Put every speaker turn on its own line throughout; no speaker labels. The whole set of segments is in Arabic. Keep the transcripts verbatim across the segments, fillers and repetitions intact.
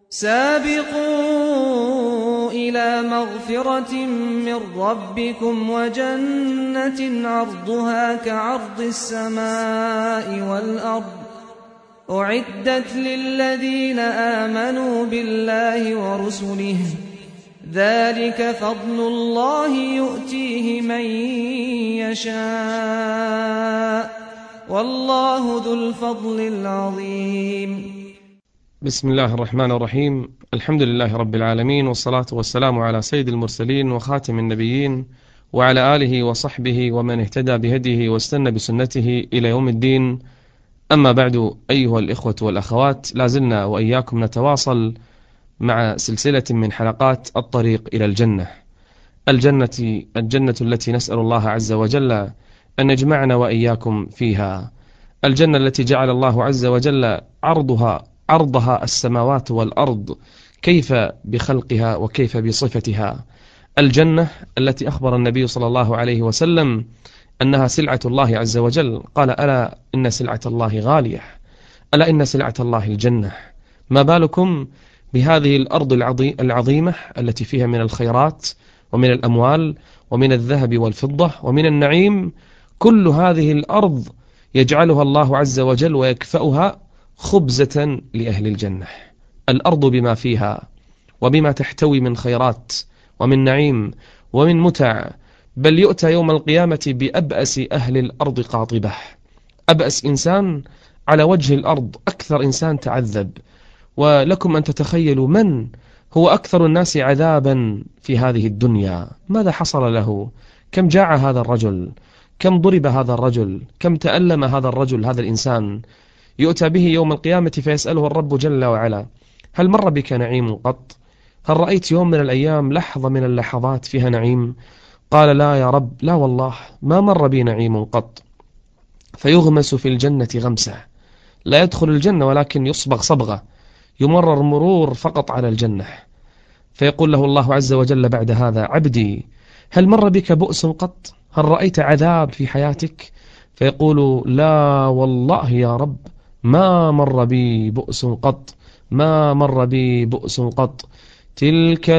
سابقوا إلى مغفرة من ربكم وجنة عرضها كعرض السماء والأرض أعدت للذين آمنوا بالله ورسله ذلك فضل الله يؤتيه من يشاء والله ذو الفضل العظيم.
بسم الله الرحمن الرحيم. الحمد لله رب العالمين، والصلاة والسلام على سيد المرسلين وخاتم النبيين وعلى آله وصحبه ومن اهتدى بهديه واستنى بسنته إلى يوم الدين. أما بعد، أيها الإخوة والأخوات، لازلنا وإياكم نتواصل مع سلسلة من حلقات الطريق إلى الجنة. الجنة الجنة التي نسأل الله عز وجل أن يجمعنا وإياكم فيها. الجنة التي جعل الله عز وجل عرضها عرضها السماوات والأرض، كيف بخلقها وكيف بصفتها. الجنة التي أخبر النبي صلى الله عليه وسلم أنها سلعة الله عز وجل، قال: ألا إن سلعة الله غالية، ألا إن سلعة الله الجنة. ما بالكم بهذه الأرض العظيمة التي فيها من الخيرات ومن الأموال ومن الذهب والفضة ومن النعيم. كل هذه الأرض يجعلها الله عز وجل ويكفأها خبزة لأهل الجنة. الأرض بما فيها وبما تحتوي من خيرات ومن نعيم ومن متع، بل يؤتى يوم القيامة بأبأس أهل الأرض قاطبة. أبأس إنسان على وجه الأرض، أكثر إنسان تعذب. ولكم أن تتخيلوا من هو أكثر الناس عذابا في هذه الدنيا. ماذا حصل له؟ كم جاع هذا الرجل؟ كم ضرب هذا الرجل؟ كم تألم هذا الرجل، هذا الإنسان؟ يؤتى به يوم القيامة فيسأله الرب جل وعلا: هل مر بك نعيم قط؟ هل رأيت يوم من الأيام لحظة من اللحظات فيها نعيم؟ قال: لا يا رب، لا والله ما مر بي نعيم قط. فيغمس في الجنة غمسة، لا يدخل الجنة ولكن يصبغ صبغة، يمرر مرور فقط على الجنة. فيقول له الله عز وجل بعد هذا: عبدي، هل مر بك بؤس قط؟ هل رأيت عذاب في حياتك؟ فيقول: لا والله يا رب ما مر بي بؤس قط، ما مر بي بؤس قط. تلك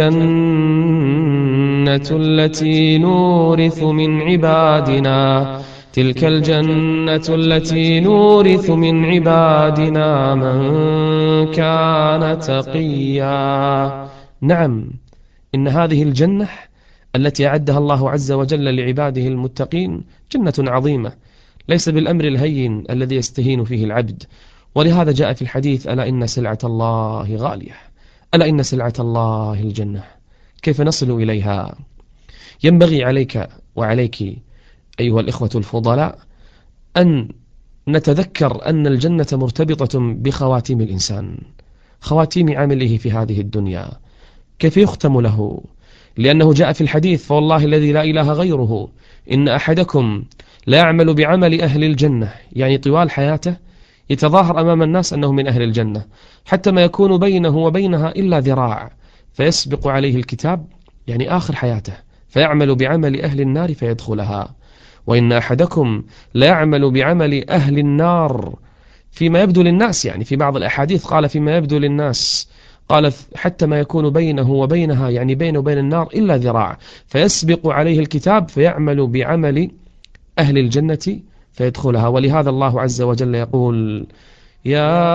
الجنة التي نورث من عبادنا تلك الجنة التي نورث من عبادنا من كان تقيا. نعم، إن هذه الجنة التي أعدها الله عز وجل لعباده المتقين جنة عظيمة، ليس بالأمر الهين الذي يستهين فيه العبد. ولهذا جاء في الحديث: ألا إن سلعة الله غالية، ألا إن سلعة الله الجنة. كيف نصل إليها؟ ينبغي عليك وعليك أيها الإخوة الفضلاء أن نتذكر أن الجنة مرتبطة بخواتيم الإنسان، خواتيم عمله في هذه الدنيا، كيف يختم له. لأنه جاء في الحديث: فوالله الذي لا إله غيره إن أحدكم لا يعمل بعمل أهل الجنة، يعني طوال حياته يتظاهر أمام الناس أنه من أهل الجنة، حتى ما يكون بينه وبينها إلا ذراع، فيسبق عليه الكتاب، يعني آخر حياته، فيعمل بعمل أهل النار فيدخلها. وإن أحدكم لا يعمل بعمل أهل النار فيما يبدو للناس، يعني في بعض الأحاديث قال فيما يبدو للناس، قال حتى ما يكون بينه وبينها، يعني بينه وبين النار إلا ذراع، فيسبق عليه الكتاب فيعمل بعمل أهل الجنة فيدخلها. ولهذا الله عز وجل يقول: يا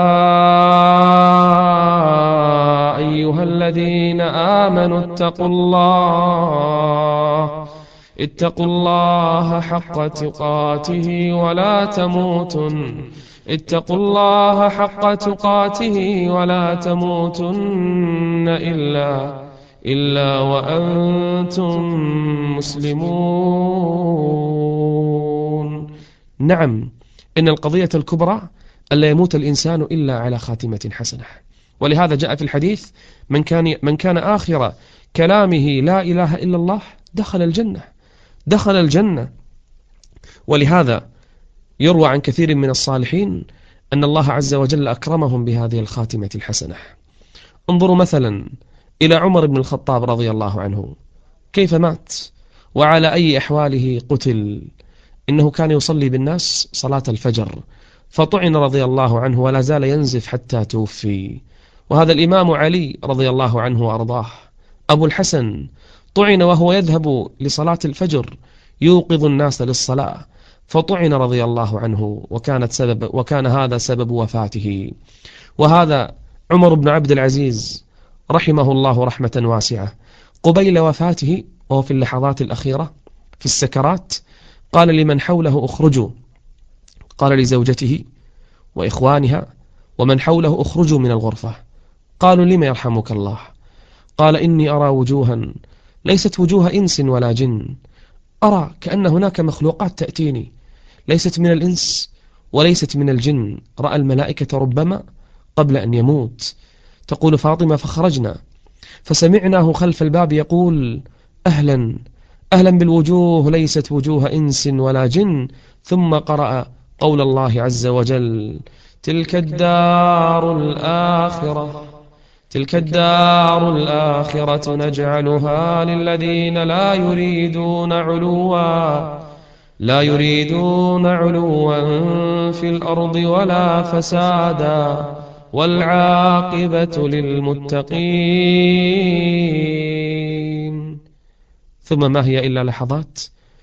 أيها الذين آمنوا اتقوا الله اتقوا الله حق تقاته ولا تموتن اتقوا الله حق تقاته ولا تموتن إلا إلا وأنتم مسلمون. نعم، إن القضية الكبرى ألا يموت الإنسان إلا على خاتمة حسنة. ولهذا جاء في الحديث: من كان من كان آخر كلامه لا إله إلا الله دخل الجنة، دخل الجنة. ولهذا يروى عن كثير من الصالحين أن الله عز وجل أكرمهم بهذه الخاتمة الحسنة. انظروا مثلا إلى عمر بن الخطاب رضي الله عنه، كيف مات وعلى أي أحواله قتل. إنه كان يصلي بالناس صلاة الفجر، فطعن رضي الله عنه ولا زال ينزف حتى توفي. وهذا الإمام علي رضي الله عنه وأرضاه أبو الحسن طعن وهو يذهب لصلاة الفجر يوقظ الناس للصلاة، فطعن رضي الله عنه وكانت سبب وكان هذا سبب وفاته. وهذا عمر بن عبد العزيز رحمه الله رحمة واسعة قبيل وفاته وهو في اللحظات الأخيرة في السكرات قال لمن حوله اخرجوا، قال لزوجته وإخوانها ومن حوله اخرجوا من الغرفة. قالوا لما يرحمك الله؟ قال إني أرى وجوها ليست وجوه إنس ولا جن، أرى كأن هناك مخلوقات تأتيني ليست من الإنس وليست من الجن، رأى الملائكة ربما قبل أن يموت. تقول فاطمة فخرجنا فسمعناه خلف الباب يقول أهلا أهلا بالوجوه ليست وجوه إنس ولا جن، ثم قرأ قول الله عز وجل تلك الدار الآخرة تلك الدار الآخرة نجعلها للذين لا يريدون علوا لا يريدون علوا في الأرض ولا فسادا والعاقبة للمتقين. ثم ما هي إلا لحظات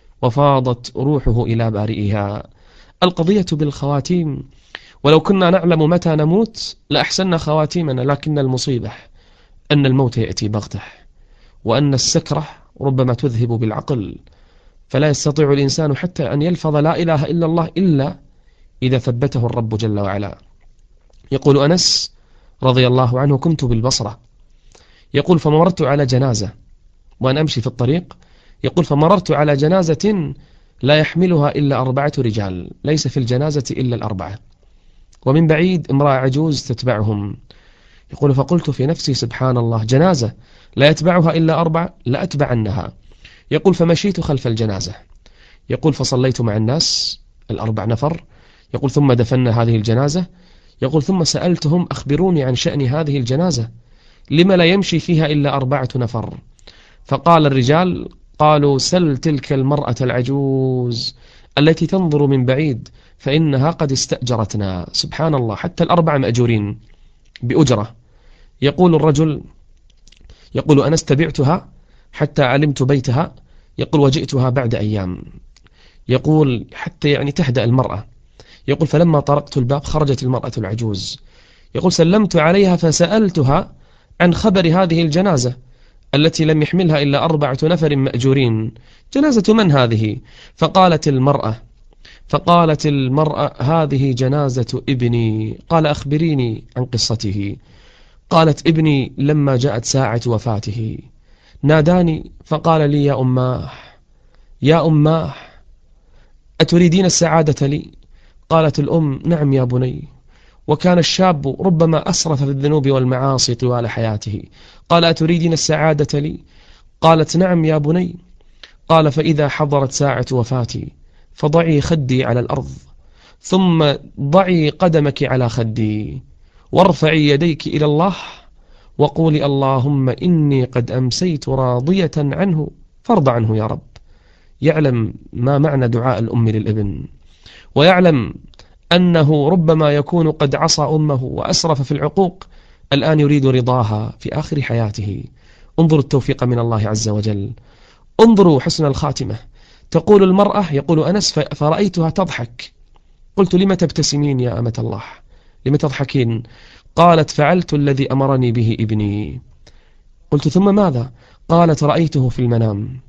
وفاضت روحه إلى بارئها. القضية بالخواتيم، ولو كنا نعلم متى نموت لأحسننا خواتيمنا، لكن المصيبة أن الموت يأتي بغته، وأن السكرة ربما تذهب بالعقل، فلا يستطيع الإنسان حتى أن يلفظ لا إله إلا الله إلا إذا ثبته الرب جل وعلا. يقول أنس رضي الله عنه كنت بالبصرة، يقول فمررت على جنازة وأنا أمشي في الطريق، يقول فمررت على جنازة لا يحملها إلا أربعة رجال، ليس في الجنازة إلا الأربعة، ومن بعيد امرأة عجوز تتبعهم. يقول فقلت في نفسي سبحان الله، جنازة لا يتبعها إلا أربعة لا أتبعنها. يقول فمشيت خلف الجنازة، يقول فصليت مع الناس الأربع نفر، يقول ثم دفنا هذه الجنازة، يقول ثم سألتهم أخبروني عن شأن هذه الجنازة لما لا يمشي فيها إلا أربعة نفر؟ فقال الرجال قالوا سل تلك المرأة العجوز التي تنظر من بعيد فإنها قد استأجرتنا. سبحان الله، حتى الأربعة مأجورين بأجرة. يقول الرجل يقول أنا استبعتها حتى علمت بيتها، يقول وجئتها بعد أيام، يقول حتى يعني تهدأ المرأة. يقول فلما طرقت الباب خرجت المرأة العجوز، يقول سلمت عليها فسألتها عن خبر هذه الجنازة التي لم يحملها إلا أربعة نفر مأجورين، جنازة من هذه؟ فقالت المرأة فقالت المرأة هذه جنازة ابني. قال أخبريني عن قصته. قالت ابني لما جاءت ساعة وفاته ناداني فقال لي يا أماه يا أماه أتريدين السعادة لي؟ قالت الأم نعم يا بني. وكان الشاب ربما أسرف في الذنوب والمعاصي طوال حياته. قال أتريدين السعادة لي؟ قالت نعم يا بني. قال فإذا حضرت ساعة وفاتي فضعي خدي على الأرض ثم ضعي قدمك على خدي وارفعي يديك إلى الله وقولي اللهم إني قد أمسيت راضية عنه فارض عنه يا رب. يعلم ما معنى دعاء الأم للابن، ويعلم أنه ربما يكون قد عصى أمه وأسرف في العقوق، الآن يريد رضاها في آخر حياته. انظروا التوفيق من الله عز وجل، انظروا حسن الخاتمة. تقول المرأة يقول أنس فرأيتها تضحك، قلت لم تبتسمين يا أمة الله، لم تضحكين؟ قالت فعلت الذي أمرني به ابني. قلت ثم ماذا؟ قالت رأيته في المنام.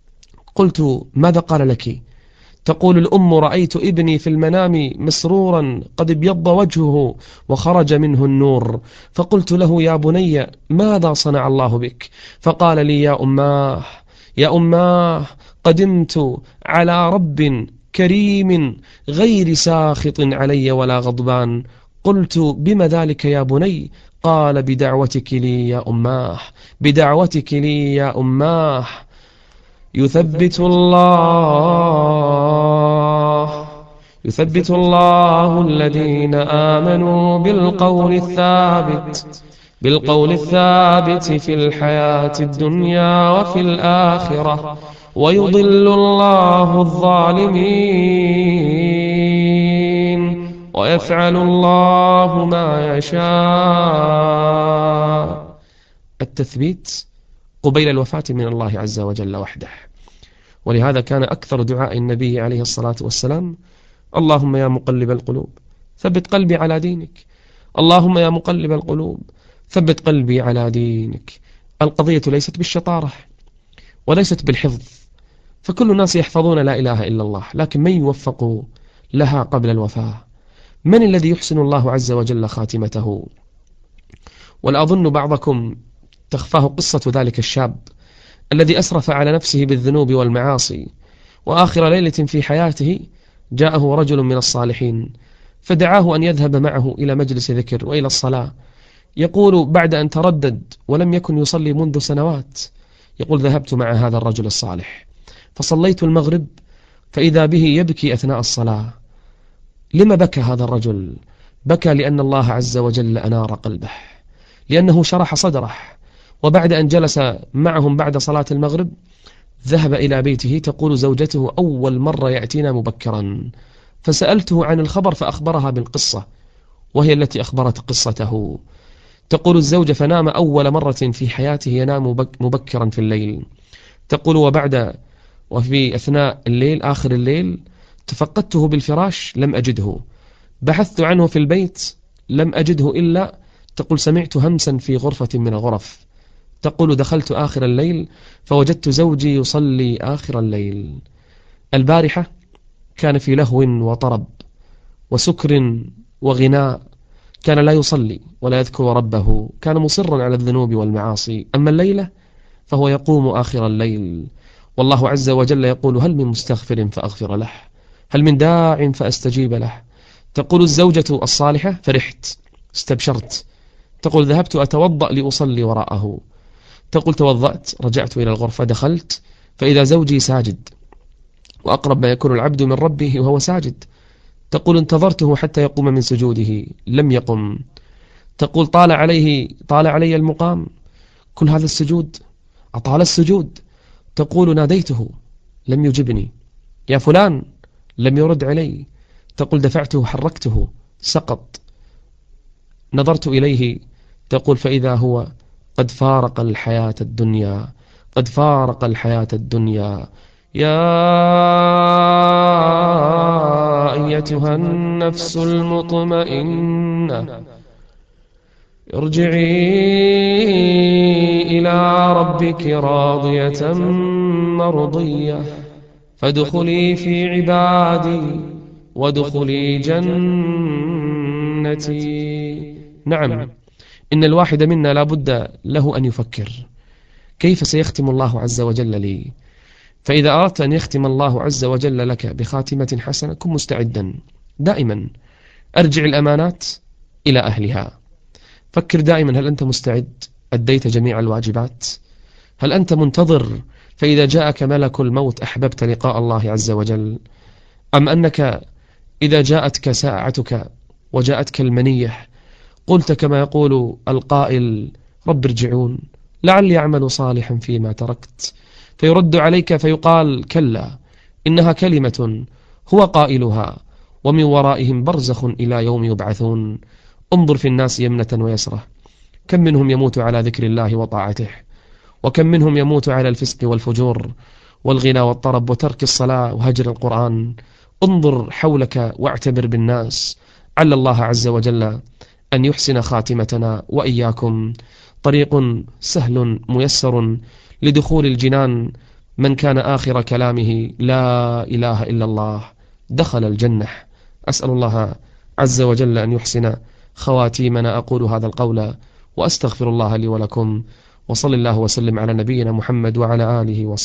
قلت ماذا قال لك؟ تقول الأم رأيت ابني في المنام مسرورا قد ابيض وجهه وخرج منه النور، فقلت له يا بني ماذا صنع الله بك؟ فقال لي يا أماه يا أماه قدمت على رب كريم غير ساخط علي ولا غضبان. قلت بما ذلك يا بني؟ قال بدعوتك لي يا أماه بدعوتك لي يا أماه. يثبت الله يثبت الله الذين آمنوا بالقول الثابت بالقول الثابت في الحياة الدنيا وفي الآخرة ويضل الله الظالمين ويفعل الله ما يشاء. التثبيت قبيل الوفاة من الله عز وجل وحده. ولهذا كان أكثر دعاء النبي عليه الصلاة والسلام: اللهم يا مقلب القلوب ثبت قلبي على دينك، اللهم يا مقلب القلوب ثبت قلبي على دينك. القضية ليست بالشطارة وليست بالحفظ، فكل الناس يحفظون لا إله إلا الله، لكن من يوفق لها قبل الوفاة؟ من الذي يحسن الله عز وجل خاتمته؟ ولا أظن بعضكم تخفاه قصة ذلك الشاب الذي أسرف على نفسه بالذنوب والمعاصي، وآخر ليلة في حياته جاءه رجل من الصالحين فدعاه أن يذهب معه إلى مجلس ذكر وإلى الصلاة. يقول بعد أن تردد ولم يكن يصلي منذ سنوات، يقول: ذهبت مع هذا الرجل الصالح فصليت المغرب فإذا به يبكي أثناء الصلاة. لما بكى هذا الرجل؟ بكى لأن الله عز وجل أنار قلبه، لأنه شرح صدره. وبعد أن جلس معهم بعد صلاة المغرب ذهب إلى بيته. تقول زوجته: أول مرة يأتينا مبكرا، فسألته عن الخبر فأخبرها بالقصة، وهي التي أخبرت قصته. تقول الزوجة: فنام أول مرة في حياته ينام مبكرا في الليل. تقول: وبعد وفي أثناء الليل آخر الليل تفقدته بالفراش لم أجده، بحثت عنه في البيت لم أجده، إلا تقول سمعت همسا في غرفة من الغرف. تقول: دخلت آخر الليل فوجدت زوجي يصلي آخر الليل. البارحة كان في لهو وطرب وسكر وغناء، كان لا يصلي ولا يذكر ربه، كان مصرا على الذنوب والمعاصي. أما الليلة فهو يقوم آخر الليل، والله عز وجل يقول: هل من مستغفر فأغفر له، هل من داع فأستجيب له. تقول الزوجة الصالحة: فرحت استبشرت. تقول: ذهبت أتوضأ لأصلي وراءه. تقول: توضأت رجعت إلى الغرفة دخلت فإذا زوجي ساجد، وأقرب ما يكون العبد من ربه وهو ساجد. تقول: انتظرته حتى يقوم من سجوده لم يقم. تقول: طال عليه طال علي المقام، كل هذا السجود أطال السجود. تقول: ناديته لم يجبني، يا فلان لم يرد علي. تقول: دفعته حركته سقط، نظرت إليه. تقول: فإذا هو قد فارق الحياة الدنيا، قد فارق الحياة الدنيا. يا أيتها النفس المطمئنة ارجعي إلى ربك راضية مرضية فادخلي في عبادي وادخلي جنتي. نعم، إن الواحد منا لا بد له أن يفكر كيف سيختم الله عز وجل لي. فإذا أردت أن يختم الله عز وجل لك بخاتمة حسنة كن مستعدا دائما. أرجع الأمانات إلى أهلها. فكر دائما: هل أنت مستعد؟ أديت جميع الواجبات؟ هل أنت منتظر فإذا جاءك ملك الموت أحببت لقاء الله عز وجل؟ أم أنك إذا جاءتك ساعتك وجاءتك المنية قلت كما يقول القائل: رب ارجعون لعلي أعمل صالحا فيما تركت؟ فيرد عليك فيقال: كلا، إنها كلمة هو قائلها ومن ورائهم برزخ إلى يوم يبعثون. انظر في الناس يمنة ويسرة، كم منهم يموت على ذكر الله وطاعته، وكم منهم يموت على الفسق والفجور والغنى والطرب وترك الصلاة وهجر القرآن. انظر حولك واعتبر بالناس، عل الله عز وجل أن يحسن خاتمتنا وإياكم. طريق سهل ميسر لدخول الجنان، من كان آخر كلامه لا إله إلا الله دخل الجنة. أسأل الله عز وجل أن يحسن خواتيمنا. أقول هذا القول وأستغفر الله لي ولكم، وصل الله وسلم على نبينا محمد وعلى آله وصحبه.